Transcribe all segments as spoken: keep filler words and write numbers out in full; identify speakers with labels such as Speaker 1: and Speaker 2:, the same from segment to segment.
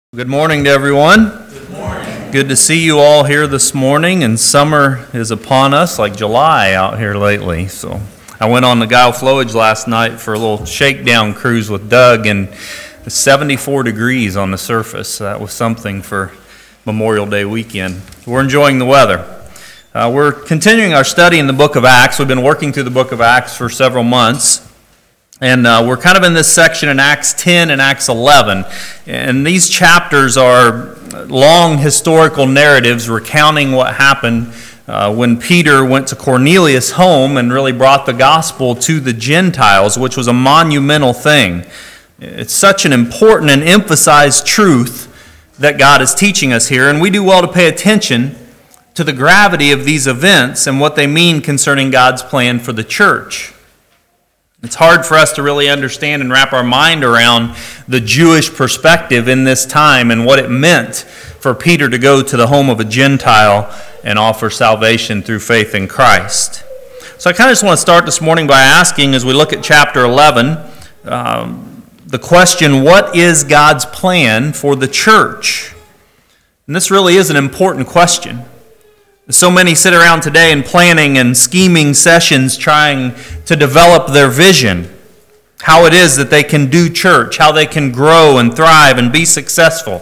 Speaker 1: Good morning to everyone. Good morning. Good to see you all here this morning, and summer is upon us like July out here lately. So I went on the Guile Flowage last night for a little shakedown cruise with Doug, and it's seventy-four degrees on the surface. So that was something for Memorial Day weekend. We're enjoying the weather. Uh, we're continuing our study in the book of Acts. We've been working through the book of Acts for several months. And uh, we're kind of in this section in Acts ten and Acts eleven. And these chapters are long historical narratives recounting what happened uh, when Peter went to Cornelius' home and really brought the gospel to the Gentiles, which was a monumental thing. It's such an important and emphasized truth that God is teaching us here, and we do well to pay attention to the gravity of these events and what they mean concerning God's plan for the church. It's hard for us to really understand and wrap our mind around the Jewish perspective in this time and what it meant for Peter to go to the home of a Gentile and offer salvation through faith in Christ. So I kind of just want to start this morning by asking, as we look at chapter eleven, um, the question, what is God's plan for the church? And this really is an important question. So many sit around today in planning and scheming sessions trying to develop their vision, how it is that they can do church, how they can grow and thrive and be successful.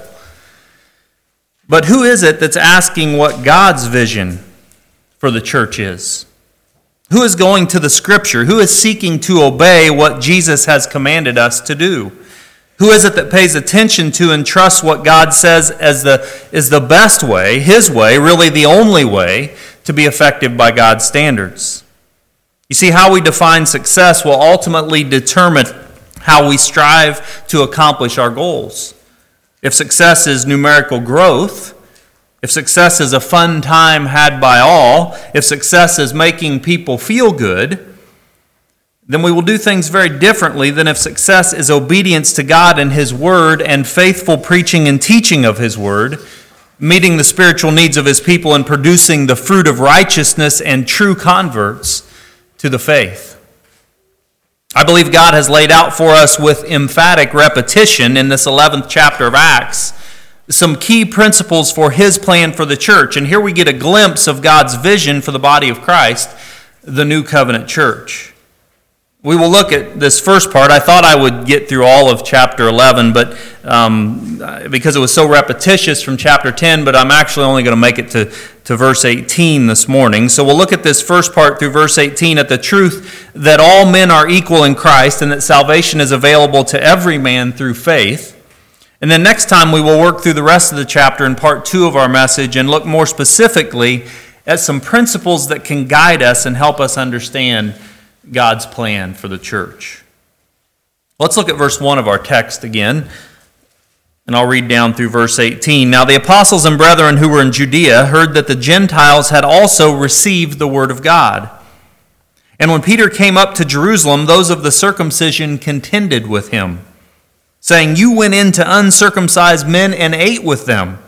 Speaker 1: But who is it that's asking what God's vision for the church is? Who is going to the Scripture? Who is seeking to obey what Jesus has commanded us to do? Who is it that pays attention to and trusts what God says as the, is the best way, His way, really the only way, to be effective by God's standards? You see, how we define success will ultimately determine how we strive to accomplish our goals. If success is numerical growth, if success is a fun time had by all, if success is making people feel good, then we will do things very differently than if success is obedience to God and His Word and faithful preaching and teaching of His Word, meeting the spiritual needs of His people and producing the fruit of righteousness and true converts to the faith. I believe God has laid out for us with emphatic repetition in this eleventh chapter of Acts some key principles for His plan for the church. And here we get a glimpse of God's vision for the body of Christ, the New Covenant church. We will look at this first part. I thought I would get through all of chapter eleven, but um, because it was so repetitious from chapter ten, but I'm actually only going to make it to, to verse eighteen this morning. So we'll look at this first part through verse eighteen at the truth that all men are equal in Christ and that salvation is available to every man through faith. And then next time we will work through the rest of the chapter in part two of our message and look more specifically at some principles that can guide us and help us understand God's plan for the church. Let's look at verse one of our text again, and I'll read down through verse eighteen. Now the apostles and brethren who were in Judea heard that the Gentiles had also received the word of God. And when Peter came up to Jerusalem, those of the circumcision contended with him, saying, "You went in to uncircumcised men and ate with them."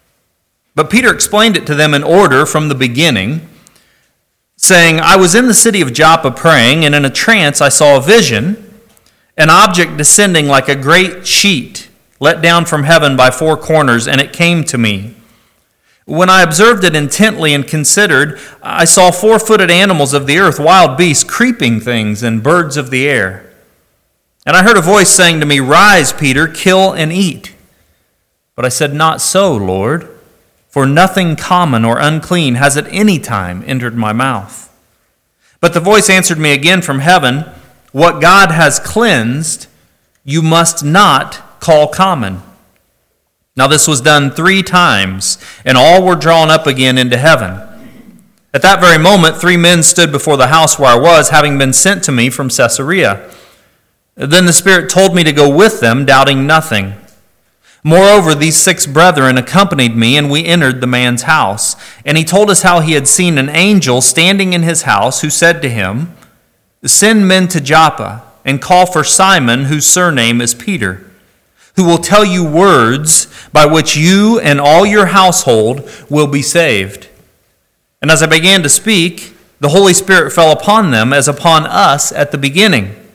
Speaker 1: But Peter explained it to them in order from the beginning, saying, "I was in the city of Joppa praying, and in a trance I saw a vision, an object descending like a great sheet, let down from heaven by four corners, and it came to me. When I observed it intently and considered, I saw four-footed animals of the earth, wild beasts, creeping things, and birds of the air. And I heard a voice saying to me, 'Rise, Peter, kill and eat.' But I said, 'Not so, Lord. For nothing common or unclean has at any time entered my mouth.' But the voice answered me again from heaven, 'What God has cleansed, you must not call common.' Now this was done three times, and all were drawn up again into heaven. At that very moment, three men stood before the house where I was, having been sent to me from Caesarea. Then the Spirit told me to go with them, doubting nothing. Moreover, these six brethren accompanied me, and we entered the man's house. And he told us how he had seen an angel standing in his house, who said to him, 'Send men to Joppa, and call for Simon, whose surname is Peter, who will tell you words by which you and all your household will be saved.' And as I began to speak, the Holy Spirit fell upon them as upon us at the beginning.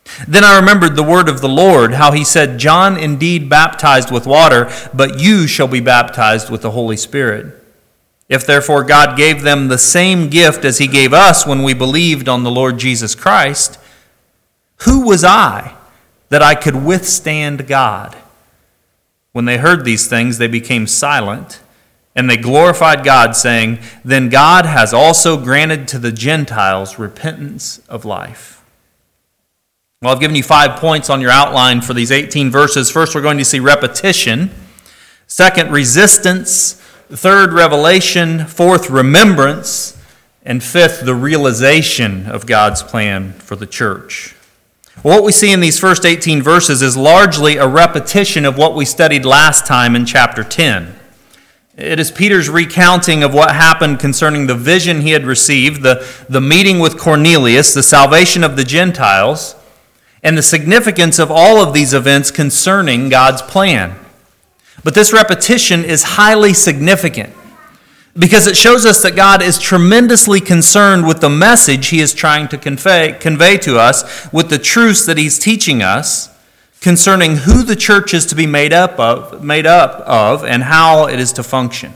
Speaker 1: Then I remembered the word of the Lord, how he said, John indeed baptized with water, but you shall be baptized with the Holy Spirit. If therefore God gave them the same gift as he gave us when we believed on the Lord Jesus Christ, who was I that I could withstand God? When they heard these things, they became silent, and they glorified God, saying, Then God has also granted to the Gentiles repentance of life. Well, I've given you five points on your outline for these eighteen verses. First, we're going to see repetition. Second, resistance. Third, revelation. Fourth, remembrance. And fifth, the realization of God's plan for the church. What we see in these first eighteen verses is largely a repetition of what we studied last time in chapter ten. It is Peter's recounting of what happened concerning the vision he had received, the, the meeting with Cornelius, the salvation of the Gentiles, and the significance of all of these events concerning God's plan. But this repetition is highly significant because it shows us that God is tremendously concerned with the message he is trying to convey, convey to us, with the truths that he's teaching us concerning who the church is to be made up of, made up of and how it is to function.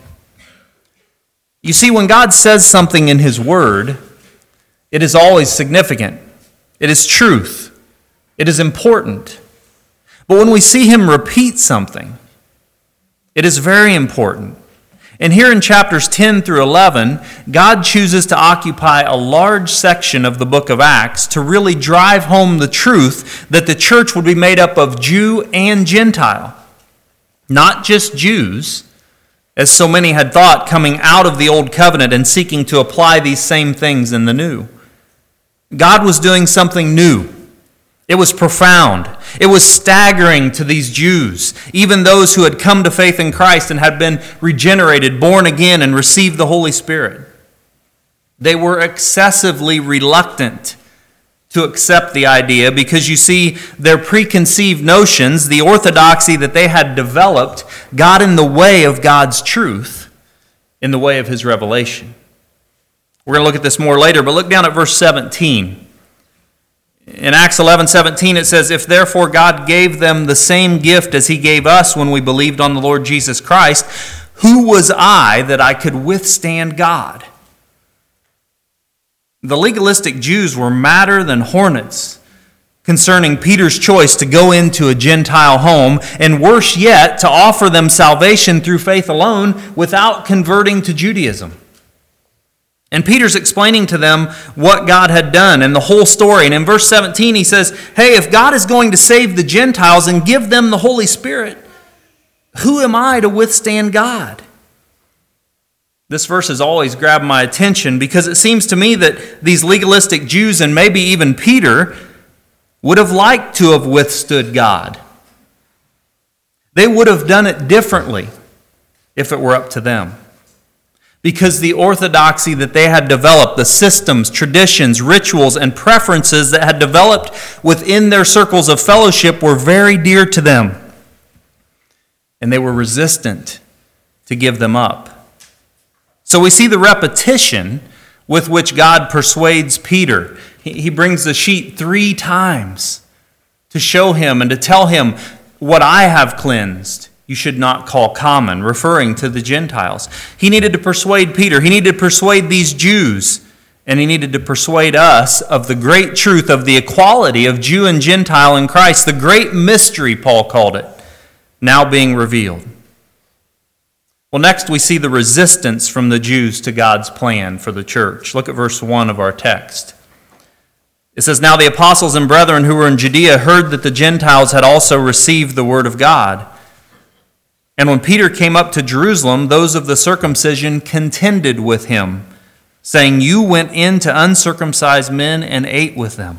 Speaker 1: You see, when God says something in his word, it is always significant. It is truth. It is important. But when we see him repeat something, it is very important. And here in chapters ten through eleven, God chooses to occupy a large section of the book of Acts to really drive home the truth that the church would be made up of Jew and Gentile. Not just Jews, as so many had thought coming out of the old covenant and seeking to apply these same things in the new. God was doing something new. It was profound. It was staggering to these Jews, even those who had come to faith in Christ and had been regenerated, born again, and received the Holy Spirit. They were excessively reluctant to accept the idea because, you see, their preconceived notions, the orthodoxy that they had developed, got in the way of God's truth, in the way of his revelation. We're going to look at this more later, but look down at verse seventeen. In Acts eleven seventeen, it says, If therefore God gave them the same gift as he gave us when we believed on the Lord Jesus Christ, who was I that I could withstand God? The legalistic Jews were madder than hornets concerning Peter's choice to go into a Gentile home, and worse yet, to offer them salvation through faith alone without converting to Judaism. And Peter's explaining to them what God had done and the whole story. And in verse seventeen, he says, hey, if God is going to save the Gentiles and give them the Holy Spirit, who am I to withstand God? This verse has always grabbed my attention because it seems to me that these legalistic Jews and maybe even Peter would have liked to have withstood God. They would have done it differently if it were up to them. Because the orthodoxy that they had developed, the systems, traditions, rituals, and preferences that had developed within their circles of fellowship were very dear to them. And they were resistant to give them up. So we see the repetition with which God persuades Peter. He brings the sheet three times to show him and to tell him, what I have cleansed, you should not call common, referring to the Gentiles. He needed to persuade Peter. He needed to persuade these Jews. And he needed to persuade us of the great truth of the equality of Jew and Gentile in Christ, the great mystery, Paul called it, now being revealed. Well, next we see the resistance from the Jews to God's plan for the church. Look at verse one of our text. It says, Now the apostles and brethren who were in Judea heard that the Gentiles had also received the word of God. And when Peter came up to Jerusalem, those of the circumcision contended with him, saying, You went in to uncircumcised men and ate with them.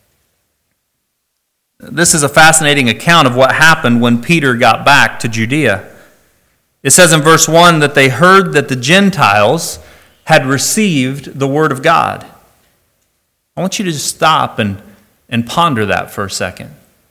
Speaker 1: This is a fascinating account of what happened when Peter got back to Judea. It says in verse one that they heard that the Gentiles had received the word of God. I want you to just stop and, and ponder that for a second.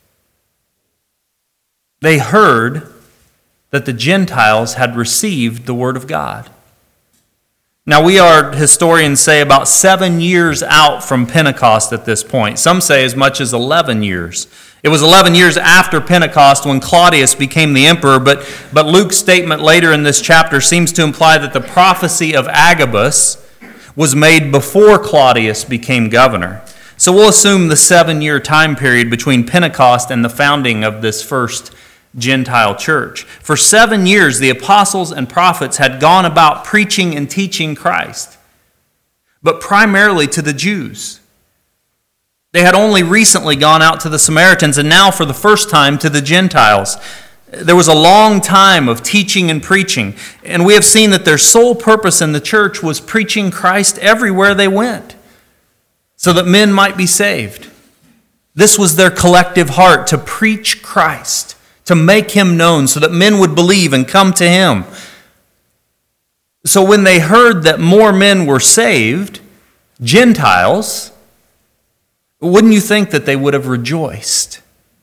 Speaker 1: They heard that the Gentiles had received the word of God. Now, we are, historians say, about seven years out from Pentecost at this point. Some say as much as eleven years. It was eleven years after Pentecost when Claudius became the emperor, but, but Luke's statement later in this chapter seems to imply that the prophecy of Agabus was made before Claudius became governor. So we'll assume the seven-year time period between Pentecost and the founding of this first Gentile church. For seven years, the apostles and prophets had gone about preaching and teaching Christ, but primarily to the Jews. They had only recently gone out to the Samaritans, and now for the first time to the Gentiles. There was a long time of teaching and preaching, and we have seen that their sole purpose in the church was preaching Christ everywhere they went, so that men might be saved. This was their collective heart, to preach Christ, to make him known so that men would believe and come to him. So when they heard that more men were saved, Gentiles, wouldn't you think that they would have rejoiced?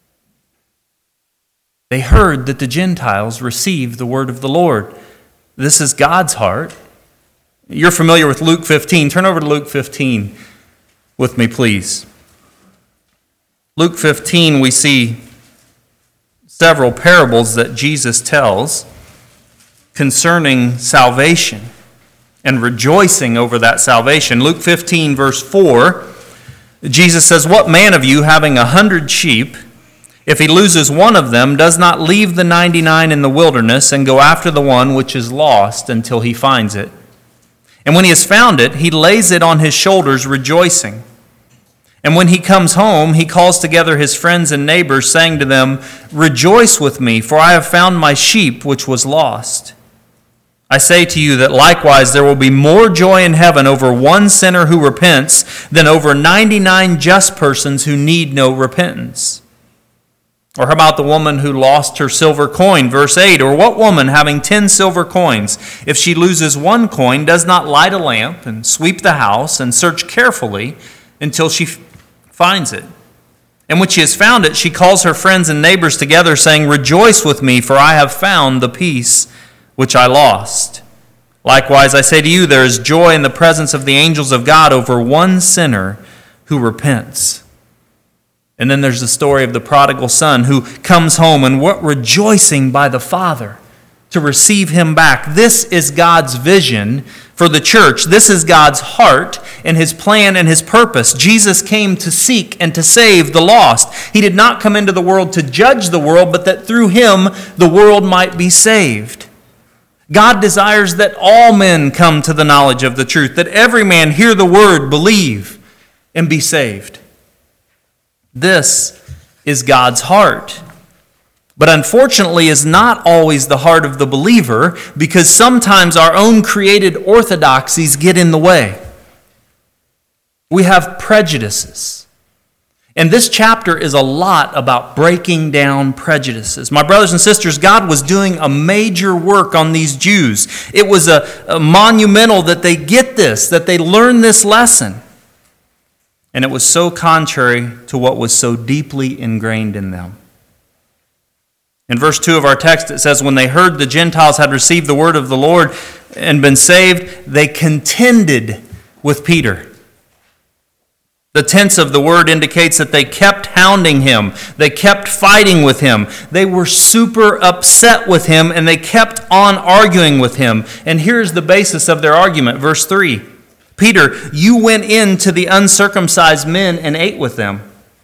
Speaker 1: They heard that the Gentiles received the word of the Lord. This is God's heart. You're familiar with Luke fifteen. Turn over to Luke fifteen with me, please. Luke fifteen, we see several parables that Jesus tells concerning salvation and rejoicing over that salvation. Luke fifteen, verse four, Jesus says, "What man of you, having a hundred sheep, if he loses one of them, does not leave the ninety-nine in the wilderness and go after the one which is lost until he finds it? And when he has found it, he lays it on his shoulders, rejoicing. And when he comes home, he calls together his friends and neighbors, saying to them, 'Rejoice with me, for I have found my sheep which was lost.' I say to you that likewise there will be more joy in heaven over one sinner who repents than over ninety-nine just persons who need no repentance." Or how about the woman who lost her silver coin? Verse eight, "Or what woman, having ten silver coins, if she loses one coin, does not light a lamp and sweep the house and search carefully until she finds it? And when she has found it, she calls her friends and neighbors together, saying, 'Rejoice with me, for I have found the piece which I lost.' Likewise, I say to you, there is joy in the presence of the angels of God over one sinner who repents." And then there's the story of the prodigal son who comes home, and what rejoicing by the Father to receive him back. This is God's vision for the church. This is God's heart and his plan and his purpose. Jesus came to seek and to save the lost. He did not come into the world to judge the world, but that through him the world might be saved. God desires that all men come to the knowledge of the truth, that every man hear the word, believe, and be saved. This is God's heart. But unfortunately is not always the heart of the believer, because sometimes our own created orthodoxies get in the way. We have prejudices. And this chapter is a lot about breaking down prejudices. My brothers and sisters, God was doing a major work on these Jews. It was a, a monumental that they get this, that they learn this lesson. And it was so contrary to what was so deeply ingrained in them. In verse two of our text, it says, "When they heard the Gentiles had received the word of the Lord and been saved, they contended with Peter." The tense of the word indicates that they kept hounding him. They kept fighting with him. They were super upset with him, and they kept on arguing with him. And here's the basis of their argument. Verse three, "Peter, you went in to the uncircumcised men and ate with them."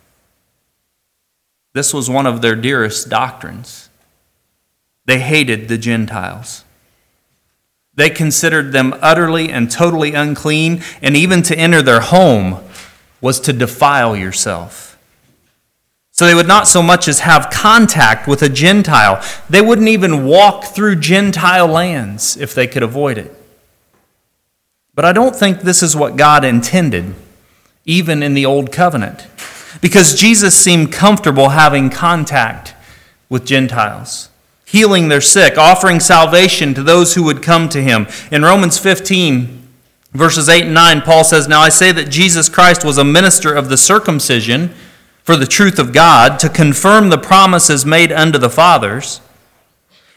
Speaker 1: This was one of their dearest doctrines. They hated the Gentiles. They considered them utterly and totally unclean, and even to enter their home was to defile yourself. So they would not so much as have contact with a Gentile. They wouldn't even walk through Gentile lands if they could avoid it. But I don't think this is what God intended, even in the Old Covenant, because Jesus seemed comfortable having contact with Gentiles, healing their sick, offering salvation to those who would come to him. In Romans fifteen, verses eight and nine, Paul says, "Now I say that Jesus Christ was a minister of the circumcision for the truth of God, to confirm the promises made unto the fathers,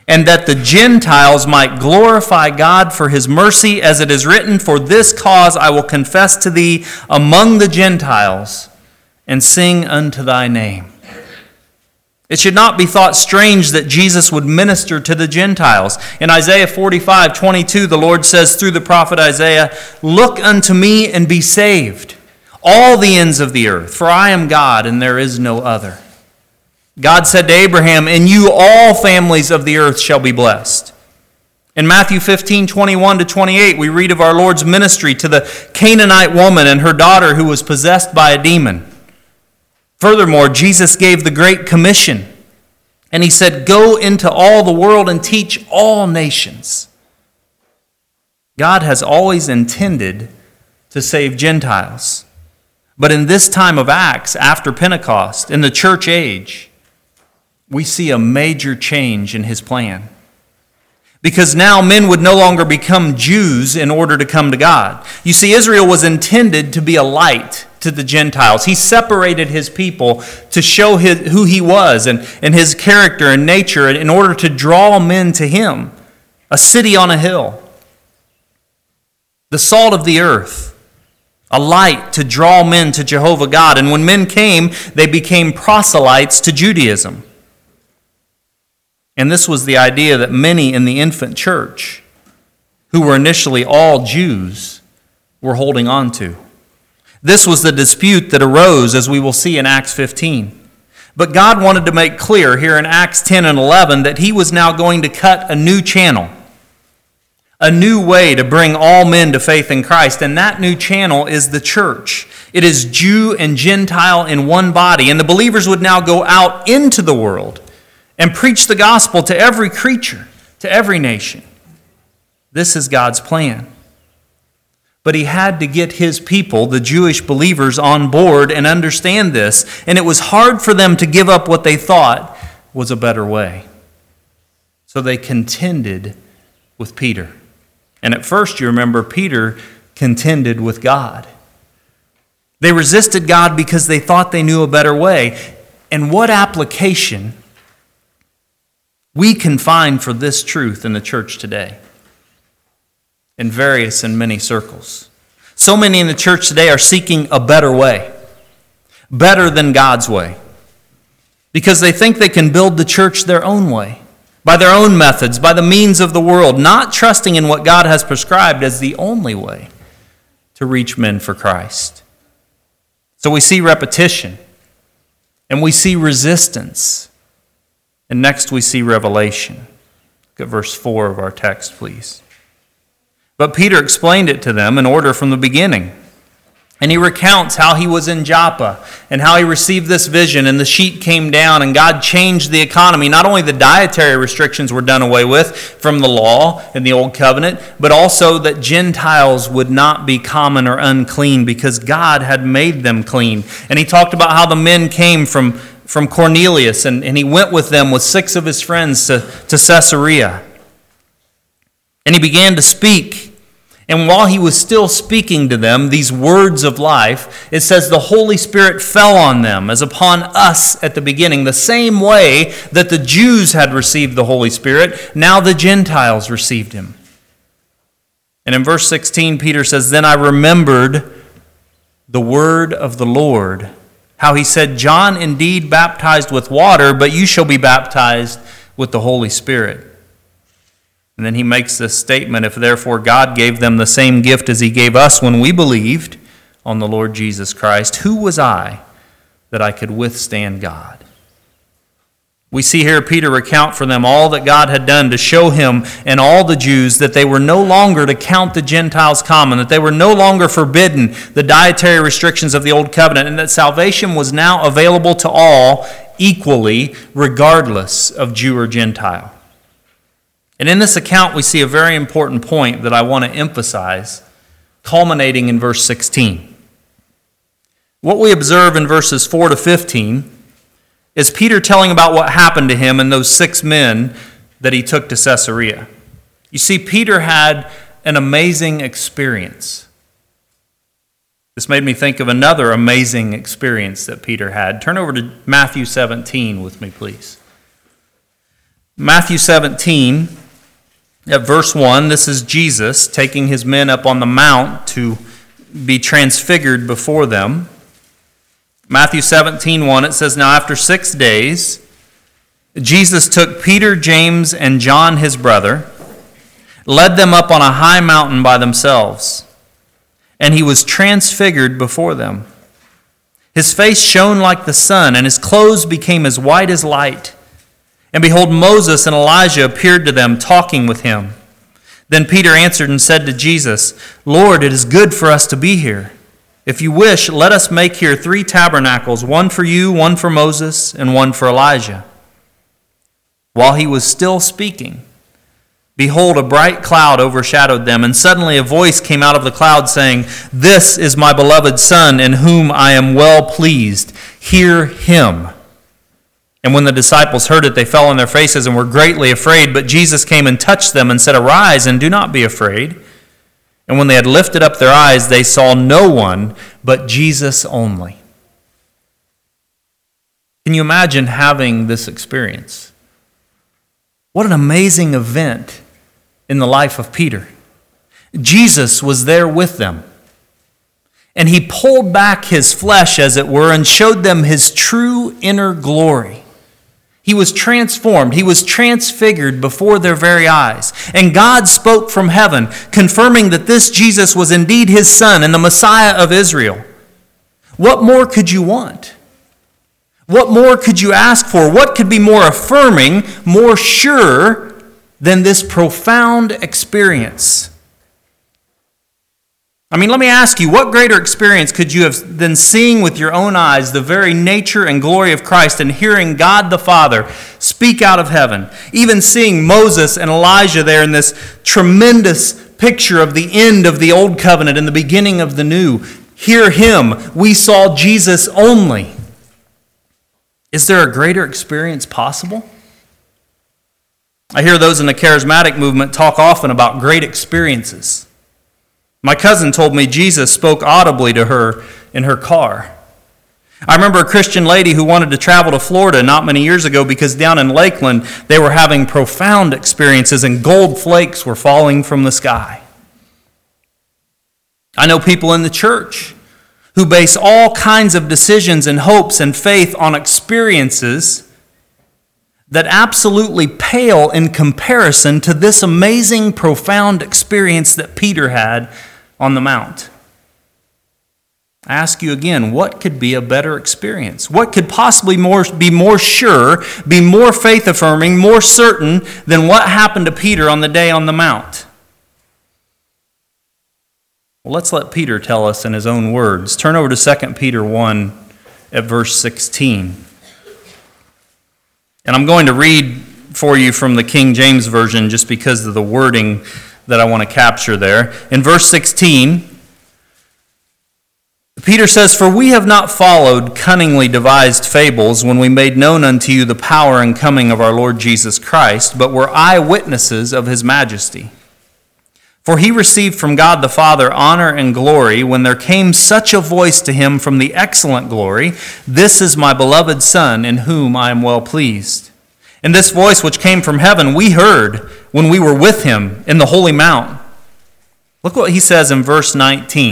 Speaker 1: and that the Gentiles might glorify God for his mercy, as it is written, for this cause I will confess to thee among the Gentiles, and sing unto thy name. It should not be thought strange that Jesus would minister to the Gentiles. In Isaiah forty-five twenty-two, the Lord says through the prophet Isaiah, "Look unto me and be saved, all the ends of the earth, for I am God and there is no other." God said to Abraham, "In you all families of the earth shall be blessed." In Matthew fifteen twenty-one to twenty-eight, we read of our Lord's ministry to the Canaanite woman and her daughter who was possessed by a demon. Furthermore, Jesus gave the Great Commission, and he said, "Go into all the world and teach all nations." God has always intended to save Gentiles. But in this time of Acts, after Pentecost, in the church age, we see a major change in his plan. Because now men would no longer become Jews in order to come to God. You see, Israel was intended to be a light to the Gentiles. He separated his people to show his, who he was and, and his character and nature in order to draw men to him. A city on a hill. The salt of the earth. A light to draw men to Jehovah God. And when men came, they became proselytes to Judaism. And this was the idea that many in the infant church, who were initially all Jews, were holding on to. This was the dispute that arose, as we will see in Acts fifteen. But God wanted to make clear here in Acts ten and eleven that he was now going to cut a new channel, a new way to bring all men to faith in Christ. And that new channel is the church. It is Jew and Gentile in one body. And the believers would now go out into the world and preach the gospel to every creature, to every nation. This is God's plan. But he had to get his people, the Jewish believers, on board and understand this. And it was hard for them to give up what they thought was a better way. So they contended with Peter. And at first, you remember, Peter contended with God. They resisted God because they thought they knew a better way. And what application we can find for this truth in the church today, in various and many circles. So many in the church today are seeking a better way, better than God's way, because they think they can build the church their own way, by their own methods, by the means of the world, not trusting in what God has prescribed as the only way to reach men for Christ. So we see repetition, and we see resistance. And next we see revelation. Look at verse four of our text, please. But Peter explained it to them in order from the beginning. And he recounts how he was in Joppa and how he received this vision, and the sheet came down and God changed the economy. Not only the dietary restrictions were done away with from the law in the Old Covenant, but also that Gentiles would not be common or unclean because God had made them clean. And he talked about how the men came from from Cornelius, and, and he went with them with six of his friends to, to Caesarea. And he began to speak. And while he was still speaking to them, these words of life, it says the Holy Spirit fell on them as upon us at the beginning. The same way that the Jews had received the Holy Spirit, now the Gentiles received him. And in verse sixteen, Peter says, "Then I remembered the word of the Lord, how he said, John indeed baptized with water, but you shall be baptized with the Holy Spirit." And then he makes this statement, "If therefore God gave them the same gift as he gave us when we believed on the Lord Jesus Christ, who was I that I could withstand God?" We see here Peter recount for them all that God had done to show him and all the Jews that they were no longer to count the Gentiles common, that they were no longer forbidden the dietary restrictions of the Old Covenant, and that salvation was now available to all equally, regardless of Jew or Gentile. And in this account, we see a very important point that I want to emphasize, culminating in verse sixteen. What we observe in verses four to fifteen is Peter telling about what happened to him and those six men that he took to Caesarea. You see, Peter had an amazing experience. This made me think of another amazing experience that Peter had. Turn over to Matthew seventeen with me, please. Matthew seventeen, at verse one, this is Jesus taking his men up on the mount to be transfigured before them. Matthew seventeen, one, it says, "Now after six days, Jesus took Peter, James, and John his brother, led them up on a high mountain by themselves, and he was transfigured before them. His face shone like the sun, and his clothes became as white as light. And behold, Moses and Elijah appeared to them, talking with him. Then Peter answered and said to Jesus, 'Lord, it is good for us to be here. If you wish, let us make here three tabernacles, one for you, one for Moses, and one for Elijah.' While he was still speaking, behold, a bright cloud overshadowed them, and suddenly a voice came out of the cloud saying, 'This is my beloved Son, in whom I am well pleased. Hear him.' And when the disciples heard it, they fell on their faces and were greatly afraid. But Jesus came and touched them and said, 'Arise and do not be afraid.' And when they had lifted up their eyes, they saw no one but Jesus only." Can you imagine having this experience? What an amazing event in the life of Peter. Jesus was there with them. And he pulled back his flesh, as it were, and showed them his true inner glory. He was transformed. He was transfigured before their very eyes. And God spoke from heaven, confirming that this Jesus was indeed his Son and the Messiah of Israel. What more could you want? What more could you ask for? What could be more affirming, more sure than this profound experience? I mean, let me ask you, what greater experience could you have than seeing with your own eyes the very nature and glory of Christ and hearing God the Father speak out of heaven? Even seeing Moses and Elijah there in this tremendous picture of the end of the old covenant and the beginning of the new. Hear him. We saw Jesus only. Is there a greater experience possible? I hear those in the charismatic movement talk often about great experiences. My cousin told me Jesus spoke audibly to her in her car. I remember a Christian lady who wanted to travel to Florida not many years ago because down in Lakeland they were having profound experiences and gold flakes were falling from the sky. I know people in the church who base all kinds of decisions and hopes and faith on experiences that absolutely pale in comparison to this amazing, profound experience that Peter had on the Mount. I ask you again, what could be a better experience? What could possibly more, be more sure, be more faith-affirming, more certain than what happened to Peter on the day on the Mount? Well, let's let Peter tell us in his own words. Turn over to Second Peter one at verse sixteen. And I'm going to read for you from the King James Version just because of the wording that I want to capture there. In verse sixteen, Peter says, "For we have not followed cunningly devised fables when we made known unto you the power and coming of our Lord Jesus Christ, but were eyewitnesses of his majesty. For he received from God the Father honor and glory when there came such a voice to him from the excellent glory, 'This is my beloved Son, in whom I am well pleased.' And this voice which came from heaven we heard when we were with him in the holy mount." Look what he says in verse nineteen.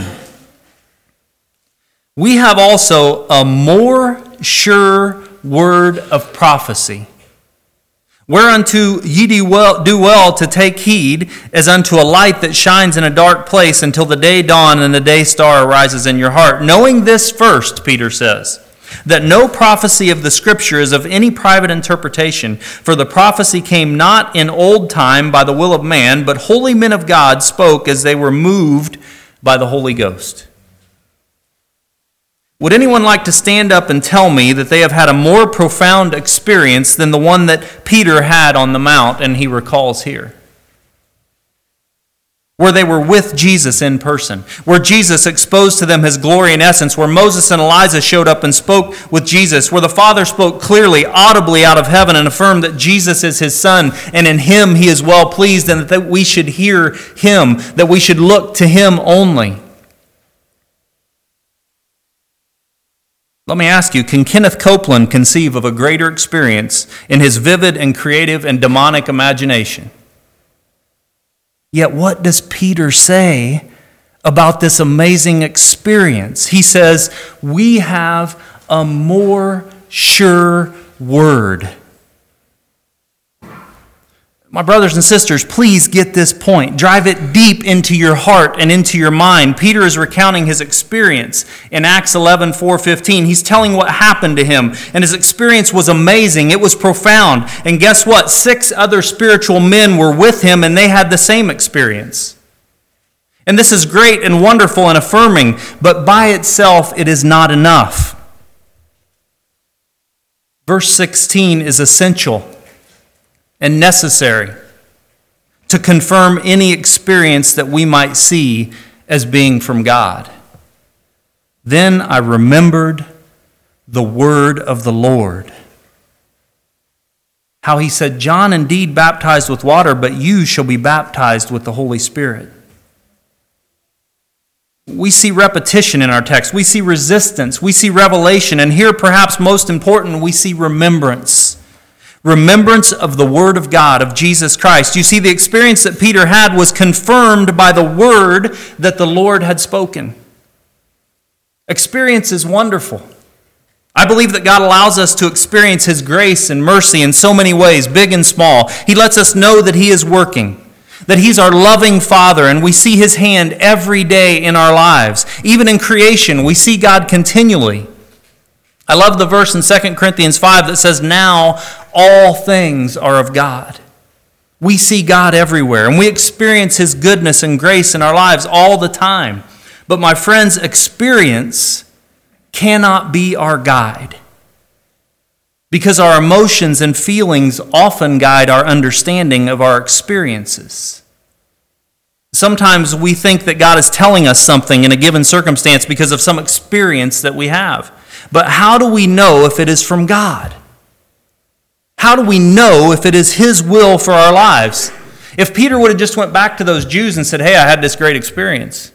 Speaker 1: "We have also a more sure word of prophecy, whereunto ye do well, do well to take heed, as unto a light that shines in a dark place until the day dawn and the day star arises in your heart. Knowing this first," Peter says, "that no prophecy of the Scripture is of any private interpretation, for the prophecy came not in old time by the will of man, but holy men of God spoke as they were moved by the Holy Ghost." Would anyone like to stand up and tell me that they have had a more profound experience than the one that Peter had on the Mount and he recalls here? Where they were with Jesus in person, where Jesus exposed to them his glory and essence, where Moses and Elijah showed up and spoke with Jesus, where the Father spoke clearly, audibly out of heaven and affirmed that Jesus is his Son and in him he is well pleased and that we should hear him, that we should look to him only. Let me ask you, can Kenneth Copeland conceive of a greater experience in his vivid and creative and demonic imagination? Yet what does Peter say about this amazing experience? He says, we have a more sure word. My brothers and sisters, please get this point. Drive it deep into your heart and into your mind. Peter is recounting his experience in Acts eleven, four, fifteen. He's telling what happened to him, and his experience was amazing. It was profound. And guess what? Six other spiritual men were with him, and they had the same experience. And this is great and wonderful and affirming, but by itself, it is not enough. Verse sixteen is essential and necessary to confirm any experience that we might see as being from God. Then I remembered the word of the Lord. How he said, John indeed baptized with water, but you shall be baptized with the Holy Spirit. We see repetition in our text. We see resistance. We see revelation. And here, perhaps most important, we see remembrance. Remembrance of the Word of God, of Jesus Christ. You see, the experience that Peter had was confirmed by the word that the Lord had spoken. Experience is wonderful. I believe that God allows us to experience His grace and mercy in so many ways, big and small. He lets us know that He is working, that He's our loving Father, and we see His hand every day in our lives. Even in creation, we see God continually. I love the verse in Second Corinthians five that says, now all things are of God. We see God everywhere, and we experience His goodness and grace in our lives all the time. But my friends, experience cannot be our guide, because our emotions and feelings often guide our understanding of our experiences. Sometimes we think that God is telling us something in a given circumstance because of some experience that we have. But how do we know if it is from God? How do we know if it is His will for our lives? If Peter would have just went back to those Jews and said, hey, I had this great experience,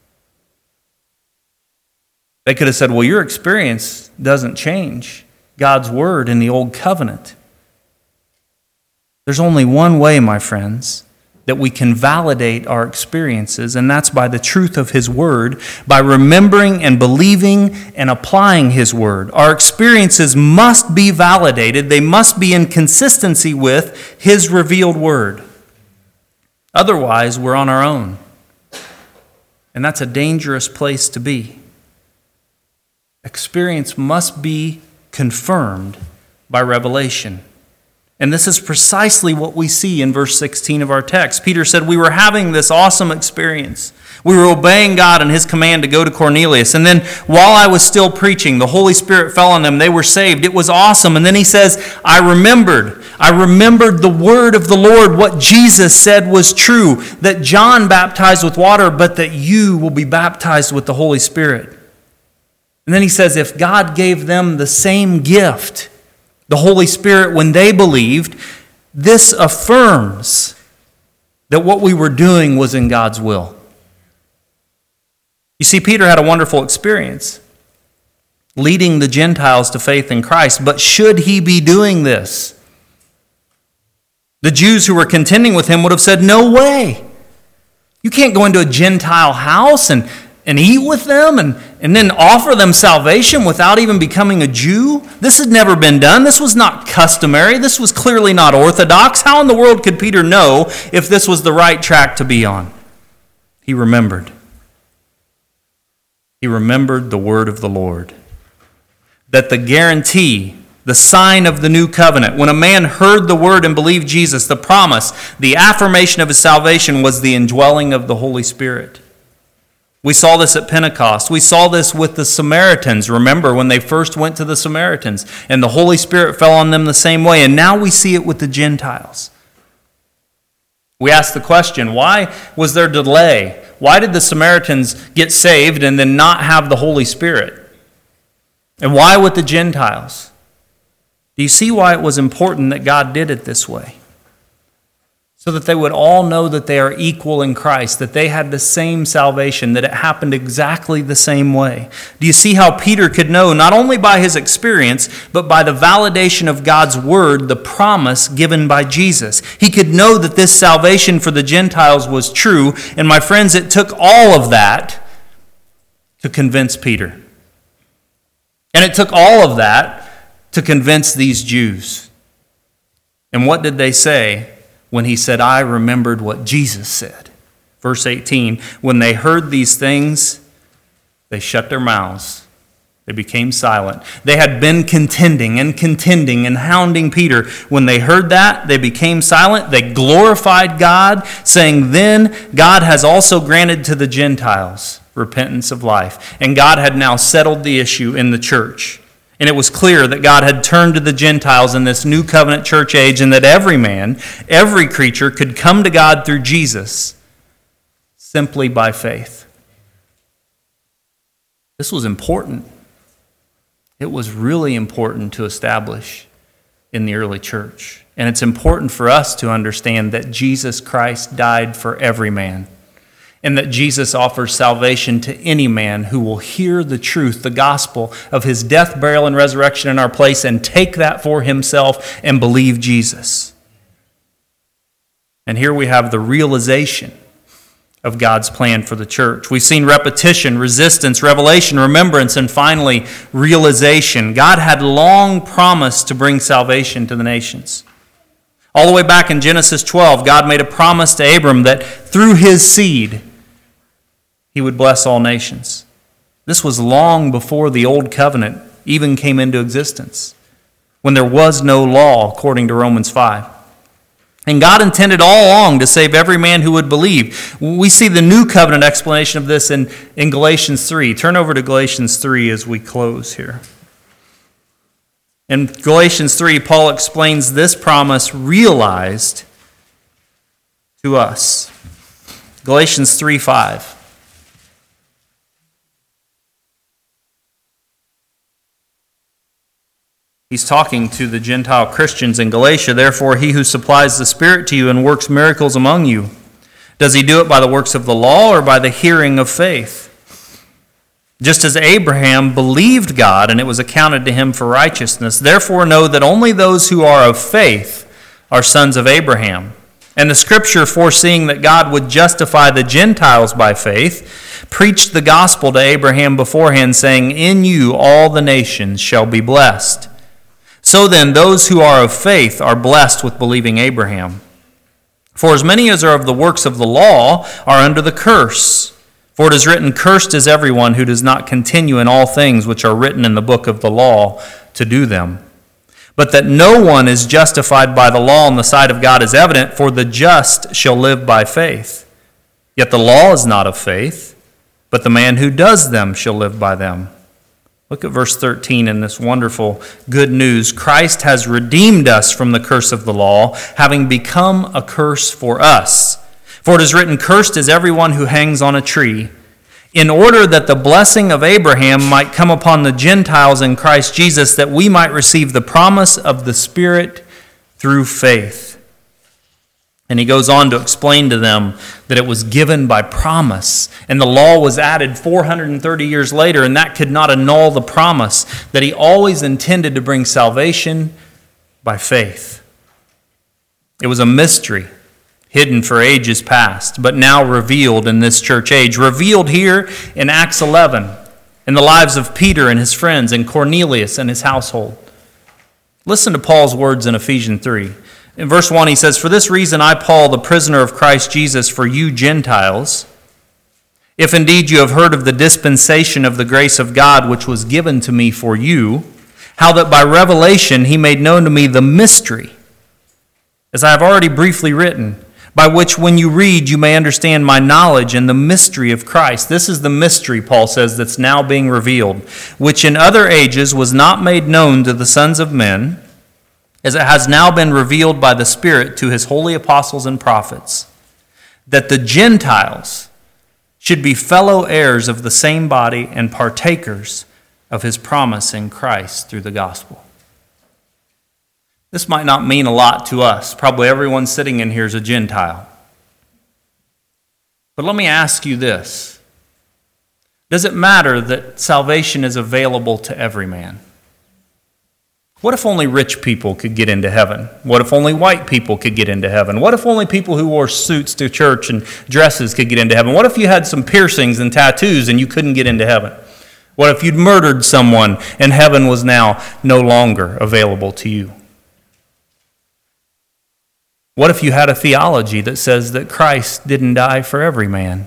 Speaker 1: they could have said, well, your experience doesn't change God's word in the Old Covenant. There's only one way, my friends, that we can validate our experiences, and that's by the truth of His Word, by remembering and believing and applying His Word. Our experiences must be validated. They must be in consistency with His revealed Word. Otherwise, we're on our own. And that's a dangerous place to be. Experience must be confirmed by revelation. And this is precisely what we see in verse sixteen of our text. Peter said, we were having this awesome experience. We were obeying God and His command to go to Cornelius. And then while I was still preaching, the Holy Spirit fell on them. They were saved. It was awesome. And then he says, I remembered. I remembered the word of the Lord. What Jesus said was true, that John baptized with water, but that you will be baptized with the Holy Spirit. And then he says, if God gave them the same gift, the Holy Spirit, when they believed, this affirms that what we were doing was in God's will. You see, Peter had a wonderful experience leading the Gentiles to faith in Christ, but should he be doing this? The Jews who were contending with him would have said, no way. You can't go into a Gentile house and and eat with them and, and then offer them salvation without even becoming a Jew? This had never been done. This was not customary. This was clearly not orthodox. How in the world could Peter know if this was the right track to be on? He remembered. He remembered the word of the Lord. That the guarantee, the sign of the new covenant, when a man heard the word and believed Jesus, the promise, the affirmation of his salvation was the indwelling of the Holy Spirit. We saw this at Pentecost. We saw this with the Samaritans. Remember when they first went to the Samaritans and the Holy Spirit fell on them the same way. And now we see it with the Gentiles. We ask the question, why was there delay? Why did the Samaritans get saved and then not have the Holy Spirit? And why with the Gentiles? Do you see why it was important that God did it this way? so that they would all know that they are equal in Christ, that they had the same salvation, that it happened exactly the same way. Do you see how Peter could know, not only by his experience, but by the validation of God's word, the promise given by Jesus? He could know that this salvation for the Gentiles was true, and my friends, it took all of that to convince Peter. And it took all of that to convince these Jews. And what did they say when he said, I remembered what Jesus said? Verse eighteen, when they heard these things, they shut their mouths. They became silent. They had been contending and contending and hounding Peter. When they heard that, they became silent. They glorified God, saying, then God has also granted to the Gentiles repentance of life. And God had now settled the issue in the church. And it was clear that God had turned to the Gentiles in this new covenant church age, and that every man, every creature could come to God through Jesus simply by faith. This was important. It was really important to establish in the early church. And it's important for us to understand that Jesus Christ died for every man, and that Jesus offers salvation to any man who will hear the truth, the gospel of his death, burial, and resurrection in our place, and take that for himself and believe Jesus. And here we have the realization of God's plan for the church. We've seen repetition, resistance, revelation, remembrance, and finally realization. God had long promised to bring salvation to the nations. All the way back in Genesis twelve, God made a promise to Abram that through his seed, he would bless all nations. This was long before the old covenant even came into existence, when there was no law, according to Romans five. And God intended all along to save every man who would believe. We see the new covenant explanation of this in, in Galatians three. Turn over to Galatians three as we close here. In Galatians three, Paul explains this promise realized to us. Galatians three five. He's talking to the Gentile Christians in Galatia. Therefore, he who supplies the Spirit to you and works miracles among you, does he do it by the works of the law or by the hearing of faith? Just as Abraham believed God and it was accounted to him for righteousness, therefore know that only those who are of faith are sons of Abraham. And the Scripture, foreseeing that God would justify the Gentiles by faith, preached the gospel to Abraham beforehand, saying, in you all the nations shall be blessed. So then, those who are of faith are blessed with believing Abraham. For as many as are of the works of the law are under the curse. For it is written, cursed is everyone who does not continue in all things which are written in the book of the law to do them. But that no one is justified by the law in the sight of God is evident, for the just shall live by faith. Yet the law is not of faith, but the man who does them shall live by them. Look at verse thirteen in this wonderful good news. Christ has redeemed us from the curse of the law, having become a curse for us. For it is written, cursed is everyone who hangs on a tree, in order that the blessing of Abraham might come upon the Gentiles in Christ Jesus, that we might receive the promise of the Spirit through faith. And he goes on to explain to them that it was given by promise, and the law was added four hundred thirty years later, and that could not annul the promise that he always intended to bring salvation by faith. It was a mystery, hidden for ages past, but now revealed in this church age. Revealed here in Acts eleven, in the lives of Peter and his friends, and Cornelius and his household. Listen to Paul's words in Ephesians three. In verse one, he says, for this reason I, Paul, the prisoner of Christ Jesus, for you Gentiles, if indeed you have heard of the dispensation of the grace of God which was given to me for you, how that by revelation he made known to me the mystery, as I have already briefly written, by which when you read you may understand my knowledge and the mystery of Christ. This is the mystery, Paul says, that's now being revealed, which in other ages was not made known to the sons of men, as it has now been revealed by the Spirit to his holy apostles and prophets, that the Gentiles should be fellow heirs of the same body and partakers of his promise in Christ through the gospel. This might not mean a lot to us. Probably everyone sitting in here is a Gentile. But let me ask you this. Does it matter that salvation is available to every man? What if only rich people could get into heaven? What if only white people could get into heaven? What if only people who wore suits to church and dresses could get into heaven? What if you had some piercings and tattoos and you couldn't get into heaven? What if you'd murdered someone and heaven was now no longer available to you? What if you had a theology that says that Christ didn't die for every man?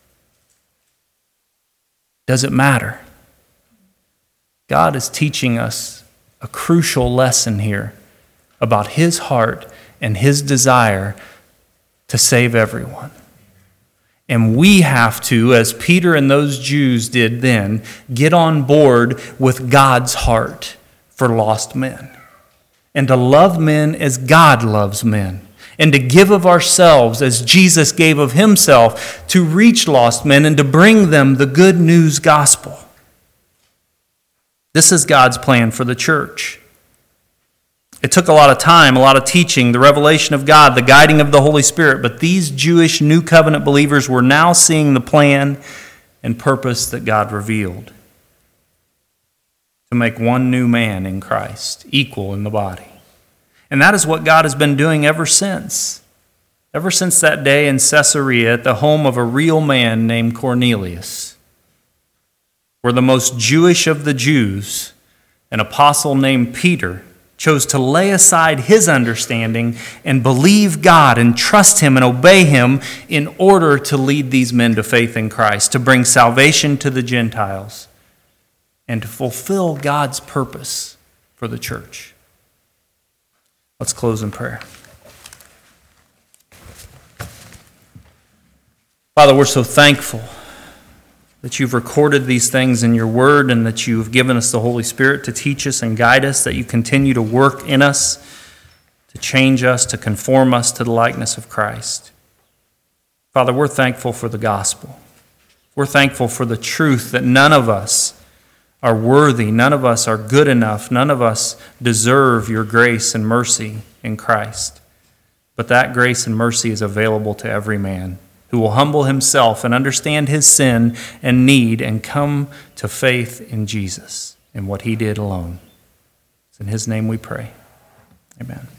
Speaker 1: Does it matter? God is teaching us a crucial lesson here about his heart and his desire to save everyone. And we have to, as Peter and those Jews did then, get on board with God's heart for lost men. And to love men as God loves men. And to give of ourselves as Jesus gave of himself to reach lost men and to bring them the good news gospel. This is God's plan for the church. It took a lot of time, a lot of teaching, the revelation of God, the guiding of the Holy Spirit, but these Jewish New Covenant believers were now seeing the plan and purpose that God revealed. To make one new man in Christ, equal in the body. And that is what God has been doing ever since. Ever since that day in Caesarea at the home of a real man named Cornelius, where the most Jewish of the Jews, an apostle named Peter, chose to lay aside his understanding and believe God and trust him and obey him in order to lead these men to faith in Christ, to bring salvation to the Gentiles, and to fulfill God's purpose for the church. Let's close in prayer. Father, we're so thankful that you've recorded these things in your word and that you've given us the Holy Spirit to teach us and guide us, that you continue to work in us, to change us, to conform us to the likeness of Christ. Father, we're thankful for the gospel. We're thankful for the truth that none of us are worthy, none of us are good enough, none of us deserve your grace and mercy in Christ. But that grace and mercy is available to every man who will humble himself and understand his sin and need and come to faith in Jesus and what he did alone. It's in his name we pray. Amen.